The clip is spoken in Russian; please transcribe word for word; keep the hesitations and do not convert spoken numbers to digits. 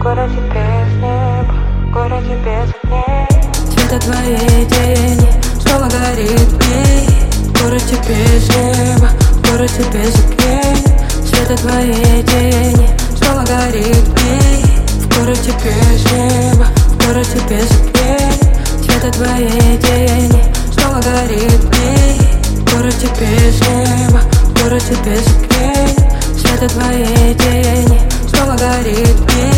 городе без неба, в городе без огней. Цвета твоей тени снова горит в ней. В городе без неба, в городе без огней. Цвета твоей тени снова горит в ней. В городе без неба, в городе без огней. Цвета твоей тени снова горит в ней. В городе без неба, в городе без огней. Цвета твоей тени снова горит в ней.